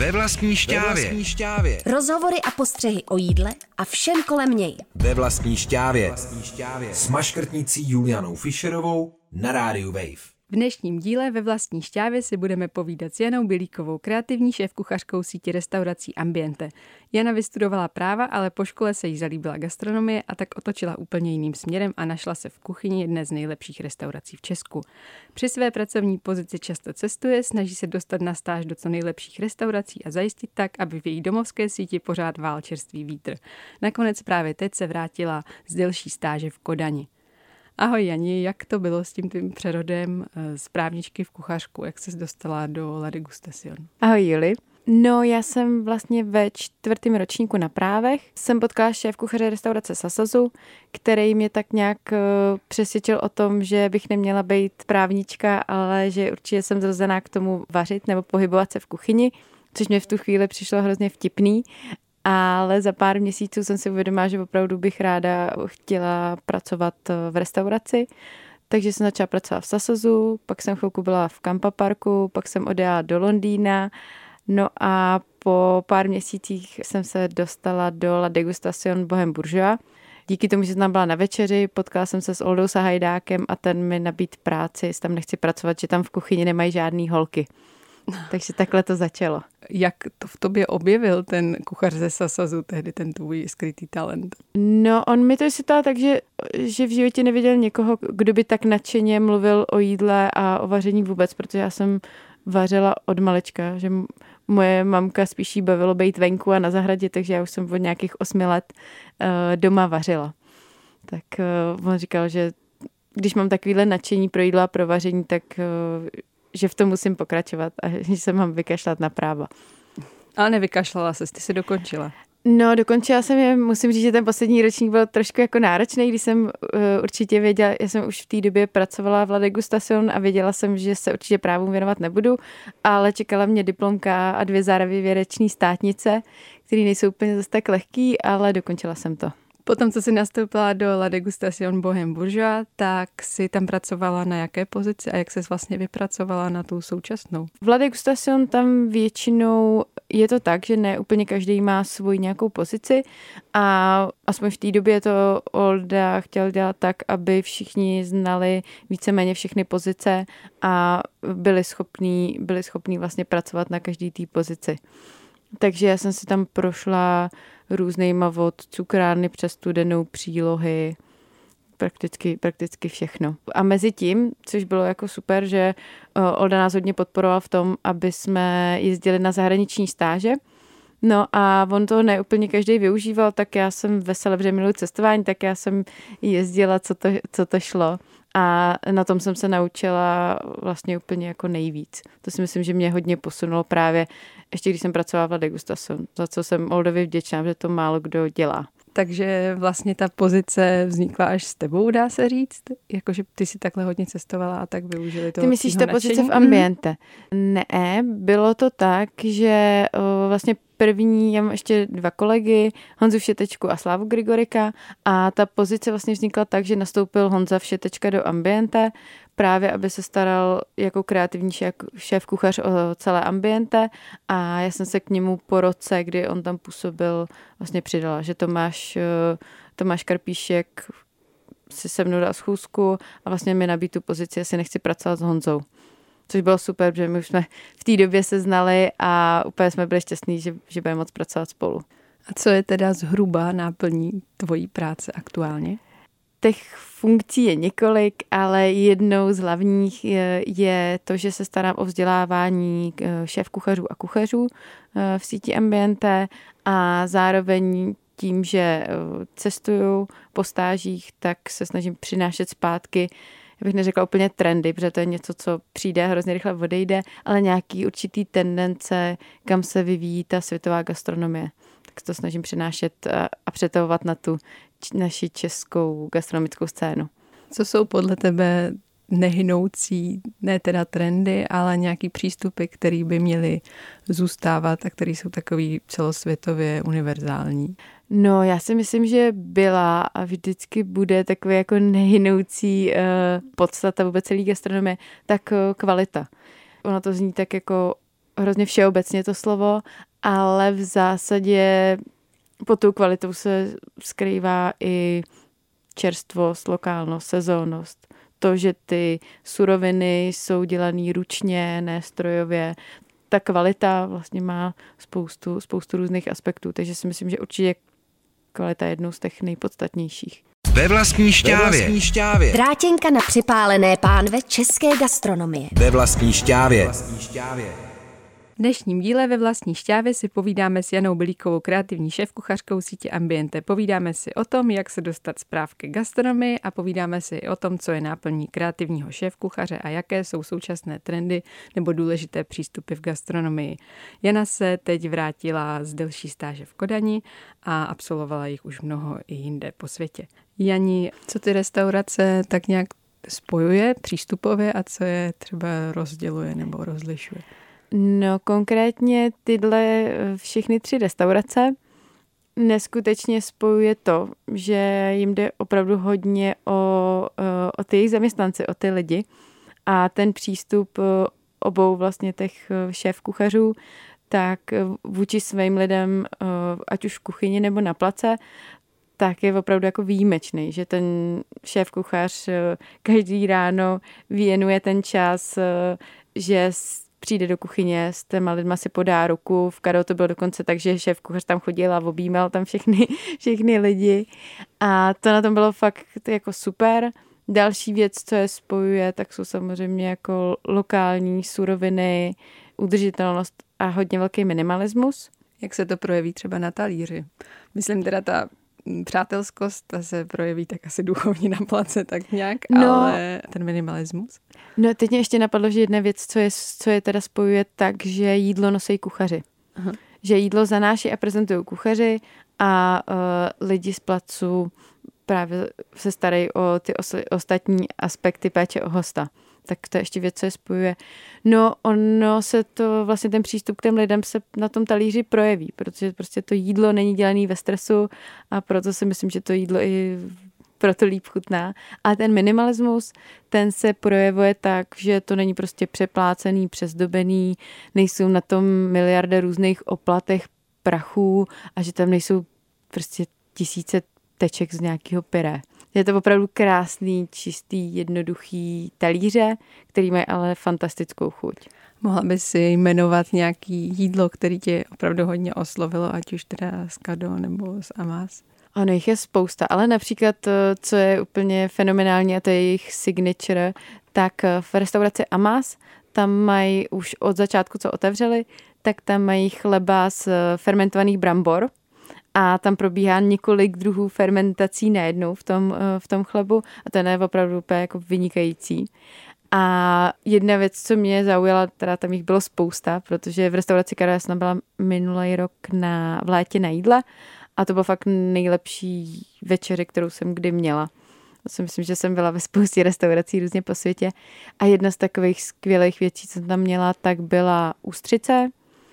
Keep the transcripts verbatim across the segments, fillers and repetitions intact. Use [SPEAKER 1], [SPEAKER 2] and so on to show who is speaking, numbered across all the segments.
[SPEAKER 1] Ve vlastní šťávě. Ve vlastní šťávě.
[SPEAKER 2] Rozhovory a postřehy o jídle a všem kolem něj.
[SPEAKER 1] Ve vlastní šťávě. S maškrtnicí Julianou Fischerovou na rádiu Wave.
[SPEAKER 3] V dnešním díle Ve vlastní šťávě si budeme povídat s Janou Bilíkovou, kreativní šéfkuchařkou síti restaurací Ambiente. Jana vystudovala práva, ale po škole se jí zalíbila gastronomie a tak otočila úplně jiným směrem a našla se v kuchyni jedné z nejlepších restaurací v Česku. Při své pracovní pozici často cestuje, snaží se dostat na stáž do co nejlepších restaurací a zajistit tak, aby v její domovské síti pořád vál čerstvý vítr. Nakonec právě teď se vrátila z delší stáže v Kodani. Ahoj Jani, jak to bylo s tím tvým přerodem z právničky v kuchařku? Jak ses dostala do La Degustation?
[SPEAKER 4] Ahoj Juli. No, já jsem vlastně ve čtvrtém ročníku na právech. Jsem potkala šéfkuchaře restaurace Sasazu, který mě tak nějak uh, přesvědčil o tom, že bych neměla být právnička, ale že určitě jsem zrozená k tomu vařit nebo pohybovat se v kuchyni, což mě v tu chvíli přišlo hrozně vtipný. Ale za pár měsíců jsem si uvědomila, že opravdu bych ráda chtěla pracovat v restauraci. Takže jsem začala pracovat v Sasazu, pak jsem chvilku byla v Kampa Parku, pak jsem odjela do Londýna. No a po pár měsících jsem se dostala do La Degustation Bohem Bourgeois. Díky tomu, že jsem tam byla na večeři, potkala jsem se s Oldou Sahajdákem a ten mi nabídl práci, jestli tam nechci pracovat, že tam v kuchyni nemají žádný holky. Takže takhle to začalo.
[SPEAKER 3] Jak to v tobě objevil ten kuchař ze Sasazu, tehdy ten tvůj skrytý talent?
[SPEAKER 4] No, on mi to vysvětlil tak, že, že v životě neviděl někoho, kdo by tak nadšeně mluvil o jídle a o vaření vůbec, protože já jsem vařila od malička, že moje mamka spíš jí bavilo být venku a na zahradě, takže já už jsem od nějakých osmi let uh, doma vařila. Tak uh, on říkal, že když mám takovýhle nadšení pro jídlo a pro vaření, tak uh, že v tom musím pokračovat a že se mám vykašlat na práva.
[SPEAKER 3] Ale nevykašlala ses, ty se dokončila.
[SPEAKER 4] No, dokončila jsem je, musím říct, že ten poslední ročník byl trošku jako náročný, když jsem uh, určitě věděla, já jsem už v té době pracovala v La Degustation a věděla jsem, že se určitě právům věnovat nebudu, ale čekala mě diplomka a dvě závěrečné státnice, které nejsou úplně zase tak lehký, ale dokončila jsem to.
[SPEAKER 3] Potom, co jsi nastoupila do La Degustation Bohem Bourgeois, tak jsi tam pracovala na jaké pozici a jak ses vlastně vypracovala na tu současnou?
[SPEAKER 4] V La Degustation tam většinou je to tak, že ne úplně každý má svoji nějakou pozici a aspoň v té době to Olda chtěl dělat tak, aby všichni znali víceméně všechny pozice a byli schopní, byli schopní vlastně pracovat na každý té pozici. Takže já jsem si tam prošla různýma od cukrárny přes studenou přílohy, prakticky, prakticky všechno. A mezi tím, což bylo jako super, že Olda nás hodně podporoval v tom, aby jsme jezdili na zahraniční stáže. No a on to neúplně každý využíval, tak já jsem vesele, protože miluji cestování, tak já jsem jezdila, co to, co to šlo. A na tom jsem se naučila vlastně úplně jako nejvíc. To si myslím, že mě hodně posunulo právě, ještě když jsem pracovala v La Degustation, za co jsem Oldovi vděčná, že to málo kdo dělá.
[SPEAKER 3] Takže vlastně ta pozice vznikla až s tebou, dá se říct? Jakože ty si takhle hodně cestovala a tak využili toho.
[SPEAKER 4] Ty myslíš ta pozice v Ambiente? Mm. Ne, bylo to tak, že o, vlastně první, já mám ještě dva kolegy, Honzu Všetečku a Slávu Grigorika a ta pozice vlastně vznikla tak, že nastoupil Honza Všetečka do Ambiente, právě aby se staral jako kreativní šéf, šéf kuchař o celé Ambiente a já jsem se k němu po roce, kdy on tam působil, vlastně přidala, že Tomáš, Tomáš Karpíšek si se mnou dal schůzku a vlastně mi nabídl tu pozici, jestli nechci pracovat s Honzou. Což bylo super, protože my už jsme v té době se znali a úplně jsme byli šťastní, že, že budeme moc pracovat spolu.
[SPEAKER 3] A co je teda zhruba náplní tvojí práce aktuálně?
[SPEAKER 4] Těch funkcí je několik, ale jednou z hlavních je, je to, že se starám o vzdělávání šéf kuchařů a kuchařů v síti Ambiente a zároveň tím, že cestuju po stážích, tak se snažím přinášet zpátky, já bych neřekla úplně trendy, protože to je něco, co přijde, hrozně rychle odejde, ale nějaký určitý tendence, kam se vyvíjí ta světová gastronomie. Tak se to snažím přinášet a, a přetahovat na tu č- naši českou gastronomickou scénu.
[SPEAKER 3] Co jsou podle tebe nehynoucí, ne teda trendy, ale nějaký přístupy, které by měly zůstávat a které jsou takový celosvětově univerzální?
[SPEAKER 4] No, já si myslím, že byla a vždycky bude takový jako nehynoucí uh, podstata vůbec celý gastronomie, tak uh, kvalita. Ono to zní tak jako hrozně všeobecně to slovo, ale v zásadě pod tou kvalitou se skrývá i čerstvost, lokálnost, sezónnost. To, že ty suroviny jsou dělané ručně, ne strojově. Ta kvalita vlastně má spoustu, spoustu různých aspektů, takže si myslím, že určitě kvalita je jednou z těch nejpodstatnějších.
[SPEAKER 1] Ve vlastní štávě. Ve vlastní štávě.
[SPEAKER 2] Drátěnka na připálené pánve české gastronomie.
[SPEAKER 1] Ve vlastní štávě.
[SPEAKER 3] V dnešním díle Ve vlastní štávě si povídáme s Janou Bilíkovou, kreativní šéfkuchařkou sítě Ambiente. Povídáme si o tom, jak se dostat z práv ke gastronomii a povídáme si i o tom, co je náplní kreativního šéfkuchaře a jaké jsou současné trendy nebo důležité přístupy v gastronomii. Jana se teď vrátila z delší stáže v Kodani a absolvovala jich už mnoho i jinde po světě. Jani, co ty restaurace tak nějak spojuje přístupově a co je třeba rozděluje nebo rozlišuje?
[SPEAKER 4] No konkrétně tyhle všechny tři restaurace neskutečně spojuje to, že jim jde opravdu hodně o, o ty jejich zaměstnanci, o ty lidi a ten přístup obou vlastně těch šéfkuchařů, tak vůči svým lidem, ať už v kuchyni nebo na place, tak je opravdu jako výjimečný, že ten šéfkuchař každý ráno věnuje ten čas, že přijde do kuchyně, s těma lidma si podá ruku. V Karo to bylo dokonce tak, že šéfkuchař tam chodil a objímal tam všechny, všechny lidi. A to na tom bylo fakt jako super. Další věc, co je spojuje, tak jsou samozřejmě jako lokální suroviny, udržitelnost a hodně velký minimalismus.
[SPEAKER 3] Jak se to projeví třeba na talíři? Myslím teda ta přátelskost, ta se projeví tak asi duchovně na place, tak nějak, no, ale ten minimalismus.
[SPEAKER 4] No teď mě ještě napadlo, že jedna věc, co je, co je teda spojuje, tak, že jídlo nosí kuchaři. Aha. Že jídlo zanáší a prezentují kuchaři a uh, lidi z placu právě se starají o ty os- ostatní aspekty péče o hosta. Tak to je ještě věc, co je spojuje. No, ono se to, vlastně ten přístup k těm lidem se na tom talíři projeví, protože prostě to jídlo není dělané ve stresu a proto si myslím, že to jídlo i proto líp chutná. A ten minimalismus, ten se projevuje tak, že to není prostě přeplácený, přezdobený, nejsou na tom miliardy různých oplatech prachů a že tam nejsou prostě tisíce teček z nějakého pyré. Je to opravdu krásný, čistý, jednoduchý talíře, který mají ale fantastickou chuť.
[SPEAKER 3] Mohla by si jmenovat nějaký jídlo, který tě opravdu hodně oslovilo, ať už teda z Kado nebo z Amás?
[SPEAKER 4] Ano, jich je spousta, ale například, co je úplně fenomenální, a to je jejich signature, tak v restauraci Amás tam mají už od začátku, co otevřeli, tak tam mají chleba z fermentovaných brambor, a tam probíhá několik druhů fermentací najednou v tom, v tom chlebu a ten je opravdu úplně jako vynikající. A jedna věc, co mě zaujala, teda tam jich bylo spousta, protože v restauraci Karo jsem byla minulý rok na, v létě na jídle a to bylo fakt nejlepší večeře, kterou jsem kdy měla. To si myslím, že jsem byla ve spoustě restaurací různě po světě a jedna z takových skvělých věcí, co jsem tam měla, tak byla ústřice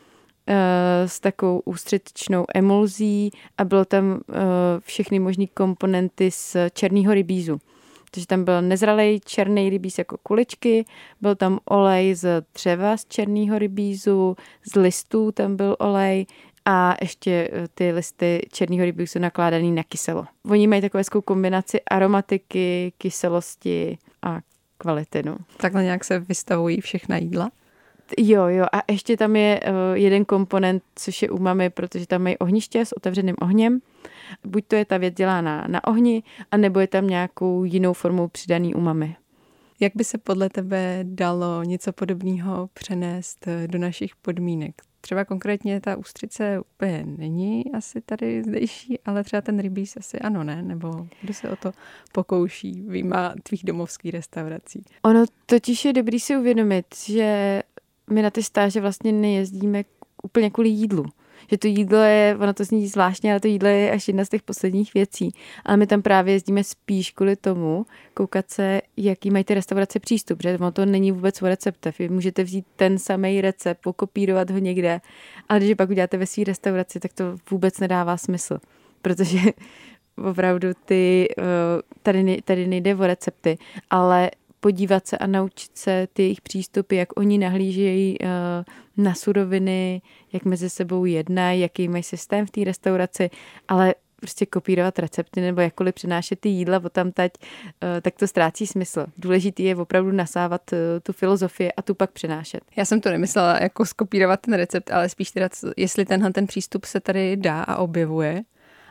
[SPEAKER 4] s takovou ústřičnou emulzí a bylo tam všechny možný komponenty z černého rybízu. Takže tam byl nezralej černý rybíz jako kuličky, byl tam olej z dřeva z černého rybízu, z listů tam byl olej a ještě ty listy černého rybízu jsou nakládaný na kyselo. Oni mají takovou hezkou kombinaci aromatiky, kyselosti a kvality. No.
[SPEAKER 3] Takhle nějak se vystavují všechna jídla?
[SPEAKER 4] Jo, jo, a ještě tam je uh, jeden komponent, což je umami, protože tam mají ohniště s otevřeným ohněm. Buď to je ta věc dělána na ohni, anebo je tam nějakou jinou formou přidaný umami.
[SPEAKER 3] Jak by se podle tebe dalo něco podobného přenést do našich podmínek? Třeba konkrétně ta ústřice úplně není asi tady zdejší, ale třeba ten rybíz asi ano, ne? Nebo kdo se o to pokouší vyjma tvých domovských restaurací?
[SPEAKER 4] Ono totiž je dobrý si uvědomit, že my na ty stáže vlastně nejezdíme úplně kvůli jídlu. Že to jídlo je, ono to zní zvláštně, ale to jídlo je až jedna z těch posledních věcí. Ale my tam právě jezdíme spíš kvůli tomu, koukat se, jaký mají ty restaurace přístup, že ono to není vůbec o receptech. Vy můžete vzít ten samý recept, pokopírovat ho někde, ale když pak uděláte ve své restauraci, tak to vůbec nedává smysl. Protože opravdu ty, tady, tady nejde o recepty, ale podívat se a naučit se ty jejich přístupy, jak oni nahlížejí uh, na suroviny, jak mezi sebou jednají, jaký mají systém v té restauraci, ale prostě kopírovat recepty nebo jakkoliv přenášet ty jídla odtamtať, tak to ztrácí smysl. Důležitý je opravdu nasávat tu filozofii a tu pak přenášet.
[SPEAKER 3] Já jsem to nemyslela jako skopírovat ten recept, ale spíš teda, jestli tenhle ten přístup se tady dá a objevuje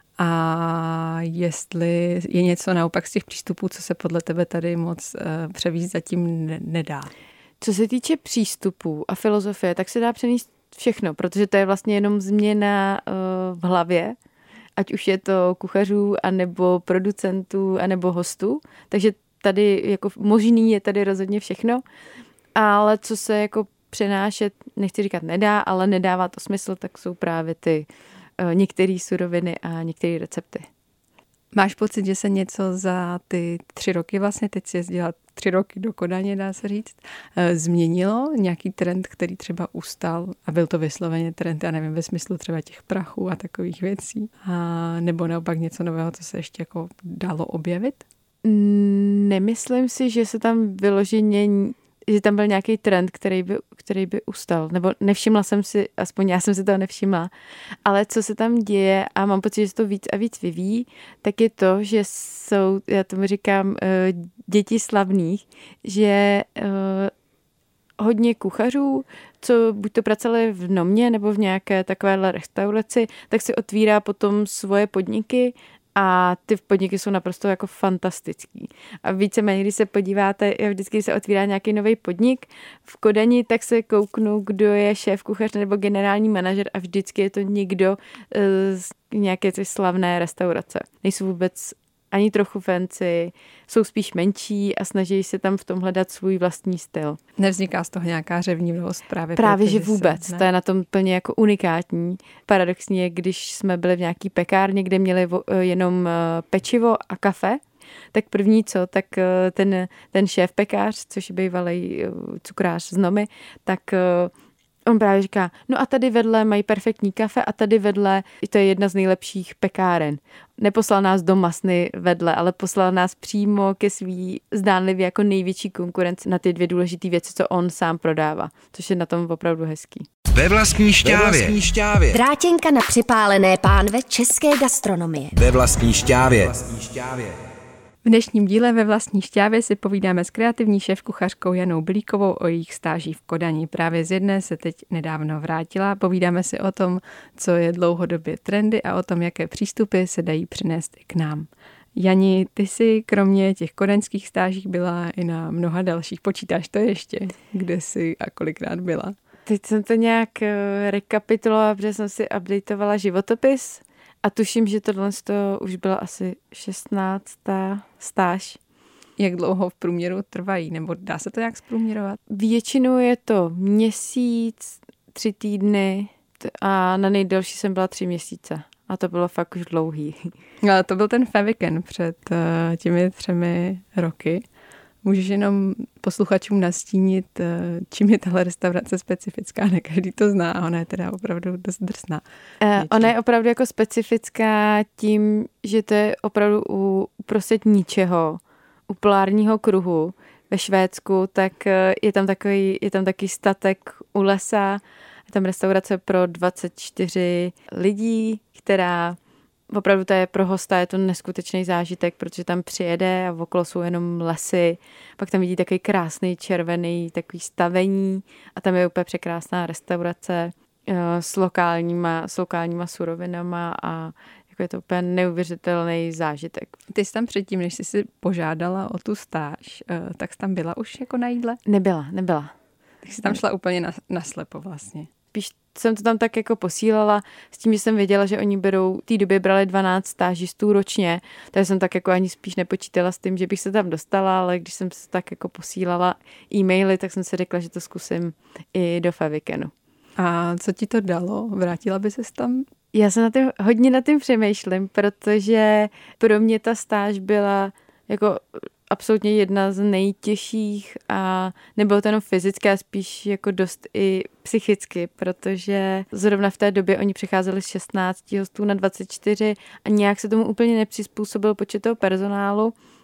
[SPEAKER 3] a jestli je něco naopak z těch přístupů, co se podle tebe tady moc uh, převízt zatím ne- nedá.
[SPEAKER 4] Co se týče přístupů a filozofie, tak se dá přenést všechno, protože to je vlastně jenom změna uh, v hlavě, ať už je to kuchařů, anebo producentů, anebo hostů. Takže tady jako možný je tady rozhodně všechno. Ale co se jako přenášet, nechci říkat nedá, ale nedává to smysl, tak jsou právě ty uh, některé suroviny a některé recepty.
[SPEAKER 3] Máš pocit, že se něco za ty tři roky, vlastně teď si jezdila tři roky do Kodaně, dá se říct, změnilo nějaký trend, který třeba ustal a byl to vysloveně trend, já nevím, ve smyslu třeba těch prachů a takových věcí, a nebo naopak něco nového, co se ještě jako dalo objevit?
[SPEAKER 4] Nemyslím si, že se tam vyloženě, že tam byl nějaký trend, který by, který by ustal, nebo nevšimla jsem si, aspoň já jsem si toho nevšimla, ale co se tam děje a mám pocit, že se to víc a víc vyvíjí, tak je to, že jsou, já tomu říkám, děti slavných, že hodně kuchařů, co buď to pracovali v Nomě nebo v nějaké takovéhle restauraci, tak si otvírá potom svoje podniky a ty podniky jsou naprosto jako fantastický. A víceméně, když se podíváte, vždycky, když se otvírá nějaký nový podnik v Kodani, tak se kouknu, kdo je šéf kuchař nebo generální manažer a vždycky je to někdo z nějaké ty slavné restaurace. Nejsou vůbec ani trochu fancy, jsou spíš menší a snaží se tam v tom hledat svůj vlastní styl.
[SPEAKER 3] Nevzniká z toho nějaká řevnivost právě?
[SPEAKER 4] Právě, že vůbec. Se, to je na tom plně jako unikátní. Paradoxně, když jsme byli v nějaký pekárně, kde měli jenom pečivo a kafe, tak první co, tak ten, ten šéf pekář, což je bývalý cukrář z Nomy, tak on právě říká, no a tady vedle mají perfektní kafe a tady vedle, to je jedna z nejlepších pekáren. Neposlal nás do Masny vedle, ale poslal nás přímo ke svý zdánlivě jako největší konkurenci na ty dvě důležité věci, co on sám prodává, což je na tom opravdu hezký.
[SPEAKER 1] Ve vlastní šťávě. Ve vlastní šťávě.
[SPEAKER 2] Drátěnka na připálené pánve české gastronomie.
[SPEAKER 1] Ve vlastní šťávě. Ve vlastní šťávě.
[SPEAKER 3] V dnešním díle Ve vlastní šťávě si povídáme s kreativní šéfkuchařkou Janou Bilíkovou o jejich stáží v Kodani. Právě z jedné se teď nedávno vrátila. Povídáme si o tom, co je dlouhodobě trendy a o tom, jaké přístupy se dají přinést i k nám. Jani, ty jsi kromě těch kodaňských stáží byla i na mnoha dalších. Počítáš to ještě? Kde jsi a kolikrát byla?
[SPEAKER 4] Teď jsem to nějak rekapitulovala, protože jsem si updateovala životopis. A tuším, že tohle už byla asi šestnáctá stáž.
[SPEAKER 3] Jak dlouho v průměru trvají? Nebo dá se to nějak zprůměrovat?
[SPEAKER 4] Většinou je to měsíc, tři týdny a na nejdelší jsem byla tři měsíce. A to bylo fakt už dlouhý.
[SPEAKER 3] Ale to byl ten Faviken před uh, těmi třemi roky. Můžeš jenom posluchačům nastínit, čím je tahle restaurace specifická, ne každý to zná a ona je teda opravdu dost drsná.
[SPEAKER 4] Uh, ona je opravdu jako specifická tím, že to je opravdu u uprostřed ničeho, u polárního kruhu ve Švédsku, tak je tam takový, je tam takový statek u lesa, je tam restaurace pro dvacet čtyři lidí, která opravdu to je pro hosta, je to neskutečný zážitek, protože tam přijede a okolo jsou jenom lesy, pak tam vidí takový krásný červený takový stavení a tam je úplně překrásná restaurace s lokálníma, s lokálníma surovinama a jako je to úplně neuvěřitelný zážitek.
[SPEAKER 3] Ty jsi tam předtím, než jsi si požádala o tu stáž, tak jsi tam byla už jako na jídle?
[SPEAKER 4] Nebyla, nebyla.
[SPEAKER 3] Tak jsi tam šla úplně na, naslepo vlastně.
[SPEAKER 4] Spíš jsem to tam tak jako posílala s tím, že jsem věděla, že oni berou, v té době brali dvanáct stážistů ročně, takže jsem tak jako ani spíš nepočítala s tím, že bych se tam dostala, ale když jsem se tak jako posílala e-maily, tak jsem si řekla, že to zkusím i do Favikenu.
[SPEAKER 3] A co ti to dalo? Vrátila by ses tam?
[SPEAKER 4] Já se na tím, hodně nad tím přemýšlím, protože pro mě ta stáž byla jako absolutně jedna z nejtěžších a nebylo to jenom fyzicky, a spíš jako dost i psychicky, protože zrovna v té době oni přicházeli z šestnácti hostů na dvacet čtyři a nějak se tomu úplně nepřizpůsobil počet toho personálu,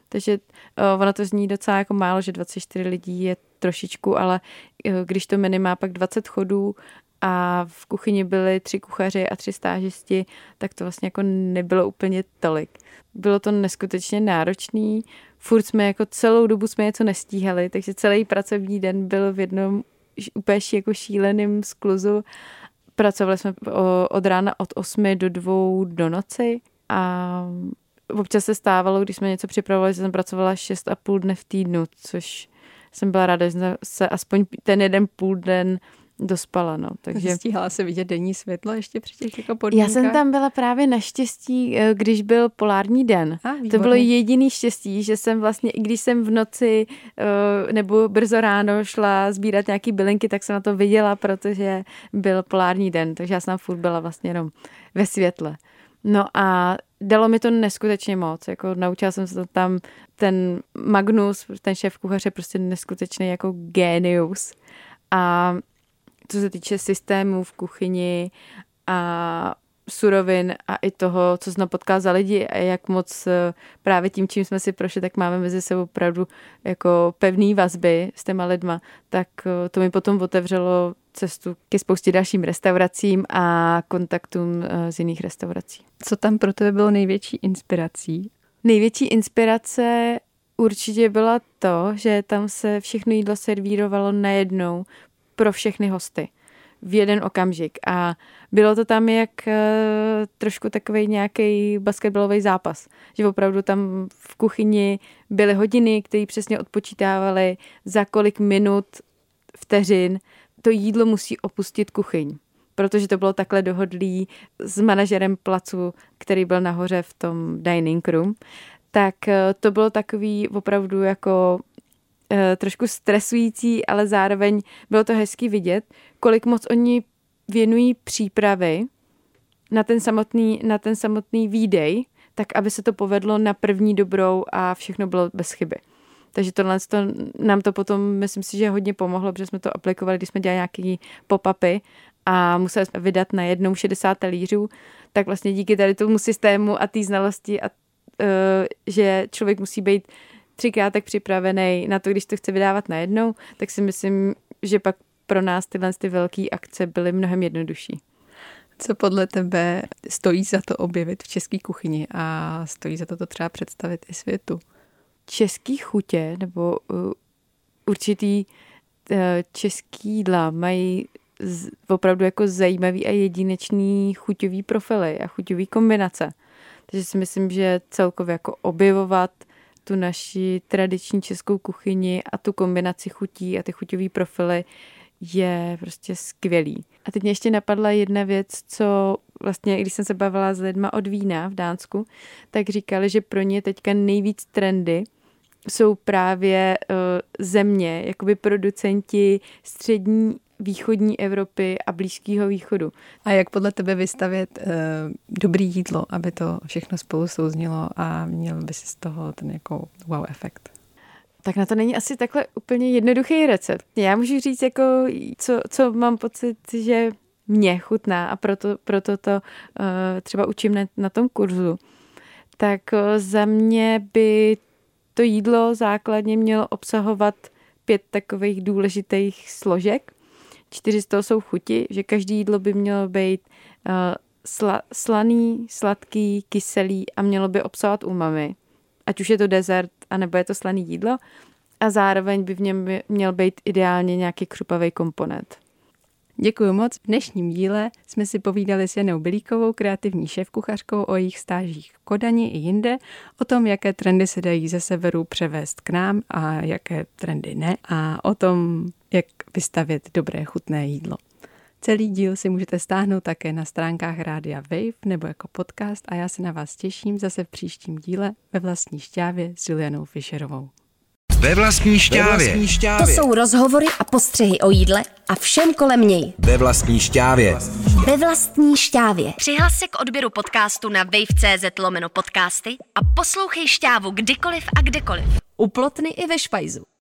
[SPEAKER 4] Takže uh, ono to zní docela jako málo, že dvacet čtyři lidí je trošičku, ale uh, když to menu má pak dvacet chodů a v kuchyni byli tři kuchaři a tři stážisti, tak to vlastně jako nebylo úplně tolik. Bylo to neskutečně náročný, furt jsme jako celou dobu jsme něco nestíhali, takže celý pracovní den byl v jednom úplně jako šíleným skluzu. Pracovali jsme od rána od osmi do dvou do noci a občas se stávalo, když jsme něco připravovali, že jsem pracovala šest a půl dne v týdnu, což jsem byla ráda, že jsem se aspoň ten jeden půl den dospala, no. Takže
[SPEAKER 3] stíhala se vidět denní světlo ještě při těch jako podmínkách?
[SPEAKER 4] Já jsem tam byla právě naštěstí, když byl polární den.
[SPEAKER 3] A,
[SPEAKER 4] to bylo jediný štěstí, že jsem vlastně, i když jsem v noci nebo brzo ráno šla sbírat nějaký bylinky, tak jsem na to viděla, protože byl polární den, takže já jsem tam furt byla vlastně jenom ve světle. No a dalo mi to neskutečně moc, jako naučila jsem se to tam, ten Magnus, ten šéf kuchař je prostě neskutečný jako génius a co se týče systémů v kuchyni a surovin a i toho, co jsme potkali za lidi a jak moc právě tím, čím jsme si prošli, tak máme mezi sebou opravdu jako pevný vazby s těma lidma, tak to mi potom otevřelo cestu ke spoustě dalším restauracím a kontaktům z jiných restaurací.
[SPEAKER 3] Co tam pro tebe bylo největší inspirací?
[SPEAKER 4] Největší inspirace určitě byla to, že tam se všechno jídlo servírovalo najednou pro všechny hosty v jeden okamžik a bylo to tam jak uh, trošku takovej nějaký basketbalový zápas, že opravdu tam v kuchyni byly hodiny, které přesně odpočítávaly, za kolik minut, vteřin to jídlo musí opustit kuchyň, protože to bylo takhle dohodlý s manažerem placu, který byl nahoře v tom dining room, tak uh, to bylo takový opravdu jako trošku stresující, ale zároveň bylo to hezky vidět, kolik moc oni věnují přípravy na ten samotný, na ten samotný výdej, tak aby se to povedlo na první dobrou a všechno bylo bez chyby. Takže tohle to, nám to potom, myslím si, že hodně pomohlo, protože jsme to aplikovali, když jsme dělali nějaký pop-upy a museli jsme vydat na jednou šedesát talířů, tak vlastně díky tady tomu systému a té znalosti, a, uh, že člověk musí být třikrát tak připravený na to, když to chce vydávat najednou, tak si myslím, že pak pro nás tyhle ty velké akce byly mnohem jednodušší.
[SPEAKER 3] Co podle tebe stojí za to objevit v české kuchyni a stojí za to to třeba představit i světu?
[SPEAKER 4] Český chutě nebo uh, určitý uh, český jídla mají z, opravdu jako zajímavý a jedinečný chuťový profily a chuťový kombinace. Takže si myslím, že celkově jako objevovat tu naši tradiční českou kuchyni a tu kombinaci chutí a ty chuťové profily je prostě skvělý. A teď mě ještě napadla jedna věc, co vlastně, když jsem se bavila s lidma od vína v Dánsku, tak říkali, že pro ně teďka nejvíc trendy jsou právě uh, země, jakoby producenti střední východní Evropy a Blízkého východu.
[SPEAKER 3] A jak podle tebe vystavět uh, dobrý jídlo, aby to všechno spolu souznělo a měl by si z toho ten jako wow efekt?
[SPEAKER 4] Tak na to není asi takhle úplně jednoduchý recept. Já můžu říct, jako, co, co mám pocit, že mě chutná a proto, proto to uh, třeba učím na, na tom kurzu. Tak uh, za mě by to jídlo základně mělo obsahovat pět takových důležitých složek. Čtyři z toho jsou chuti, že každý jídlo by mělo být uh, sla, slaný, sladký, kyselý a mělo by obsahovat umami. Ať už je to dezert, anebo je to slaný jídlo. A zároveň by v něm měl být ideálně nějaký křupavý komponent.
[SPEAKER 3] Děkuji moc. V dnešním díle jsme si povídali s Janou Bilíkovou, kreativní šéfkuchařkou, o jejich stážích v Kodani i jinde, o tom, jaké trendy se dají ze severu převést k nám a jaké trendy ne, a o tom, jak vystavět dobré chutné jídlo. Celý díl si můžete stáhnout také na stránkách Rádia Wave nebo jako podcast a já se na vás těším zase v příštím díle ve vlastní šťávě s Julianou Fischerovou.
[SPEAKER 1] Ve vlastní šťávě.
[SPEAKER 2] To jsou rozhovory a postřehy o jídle a všem kolem něj.
[SPEAKER 1] Ve vlastní šťávě.
[SPEAKER 2] Ve vlastní šťávě. Přihlas se k odběru podcastu na wave.cz lomeno podcasty a poslouchej šťávu kdykoliv a kdekoliv. U Plotny i ve Špajzu.